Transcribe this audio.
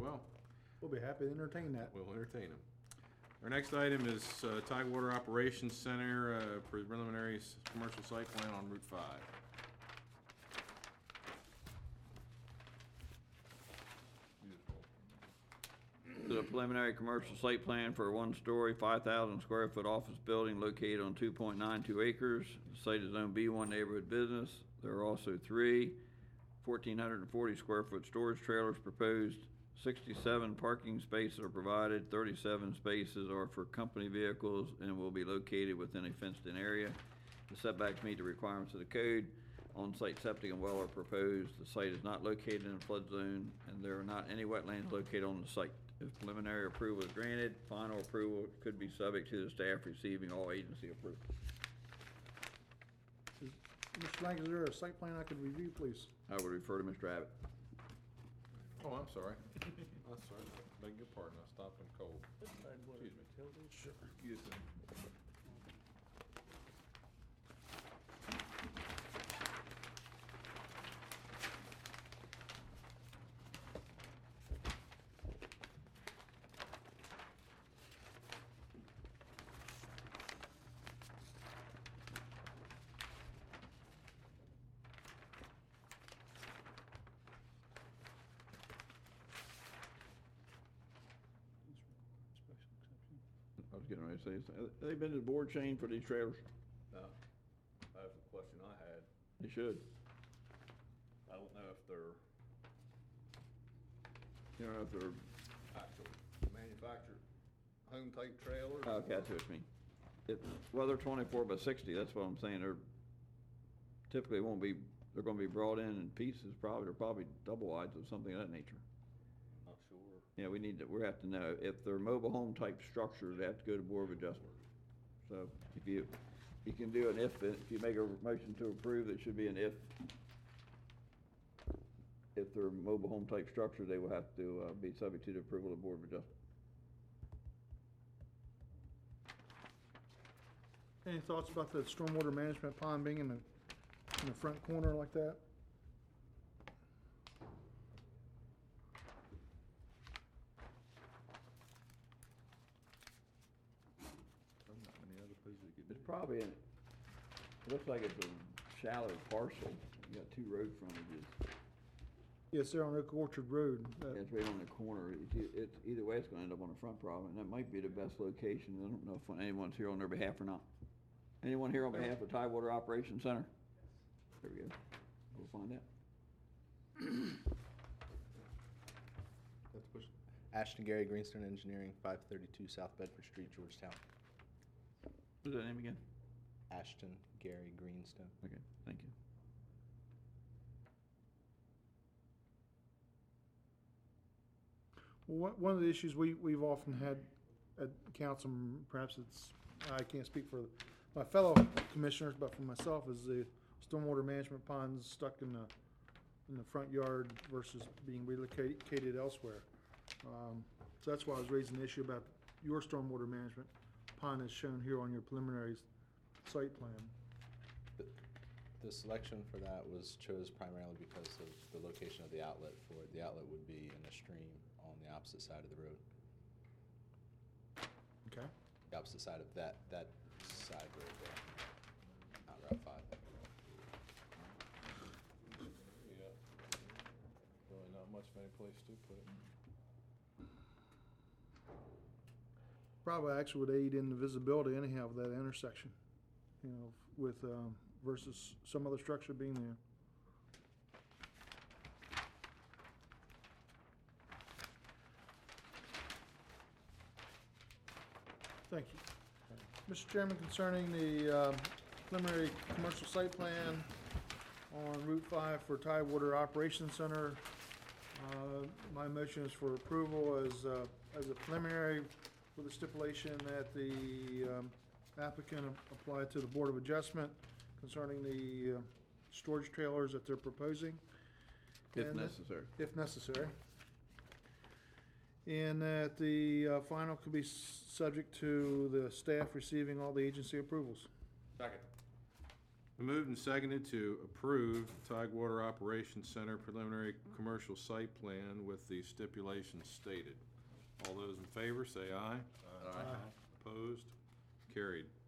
well. We'll be happy to entertain that. We'll entertain them. Our next item is Tidewater Operations Center, preliminary commercial site plan on Route 5. The preliminary commercial site plan for a one-story, 5,000 square foot office building located on 2.92 acres. The site is zone B1 neighborhood business. There are also three 1,440 square foot storage trailers proposed. 67 parking spaces are provided. 37 spaces are for company vehicles and will be located within a fenced-in area. The setbacks meet the requirements of the code. On-site septic and well are proposed. The site is not located in a flood zone, and there are not any wetlands located on the site. If preliminary approval is granted, final approval could be subject to the staff receiving all agency approval. Mr. Blank, is there a site plan I could review, please? I would refer to Mr. Abbott. Oh, I'm sorry. I'm sorry. Beg your pardon. I stopped him cold. Excuse me. Sure. Excuse me. I was getting ready to say, have they been to the board chain for these trailers? No, that's the question I had. They should. I don't know if they're You don't know if they're, actual manufactured home type trailers. oh, okay, I see what you mean. Well, they're 24 by 60, that's what I'm saying. They're typically won't be, they're gonna be brought in pieces, probably, they're probably double wides or something of that nature. Not sure. Yeah, we have to know. If they're mobile home type structures, they have to go to Board of Adjustment. So if you can do an if you make a motion to approve, it should be an if. If they're mobile home type structure, they will have to be subject to the approval of the Board of Adjustment. Any thoughts about the stormwater management pond being in the front corner like that? It's probably, it looks like it's a shallow parcel. You got two road frontages. Yes, they're on Oak Orchard Road. It's right on the corner. It's either way, it's gonna end up on the front problem, and that might be the best location. I don't know if anyone's here on their behalf or not. Anyone here on behalf of Tidewater Operations Center? There we go. We'll find out. Ashton Gary, Greenstone Engineering, 532 South Bedford Street, Georgetown. What's that name again? Ashton Gary Greenstone. Okay, thank you. Well, one of the issues we've often had at council, perhaps I can't speak for my fellow commissioners, but for myself, is the stormwater management ponds stuck in the front yard versus being relocated elsewhere. So that's why I was raising the issue about your stormwater management pond as shown here on your preliminary site plan. The selection for that was chose primarily because of the location of the outlet for it. The outlet would be in a stream on the opposite side of the road. Okay. The opposite side of that side road there, not Route 5. Yeah. Really not much of any place to put it. Probably actually would aid in the visibility anyhow of that intersection, you know, with, versus some other structure being there. Thank you. Mr. Chairman, concerning the preliminary commercial site plan on Route 5 for Tidewater Operations Center, my motion is for approval as a preliminary with a stipulation that the applicant apply to the Board of Adjustment concerning the storage trailers that they're proposing. If And that- necessary. If necessary. And that the final could be subject to the staff receiving all the agency approvals. Second. Been moved and seconded to approve Tidewater Operations Center preliminary commercial site plan with the stipulations stated. All those in favor say aye. Aye. Opposed? Carried.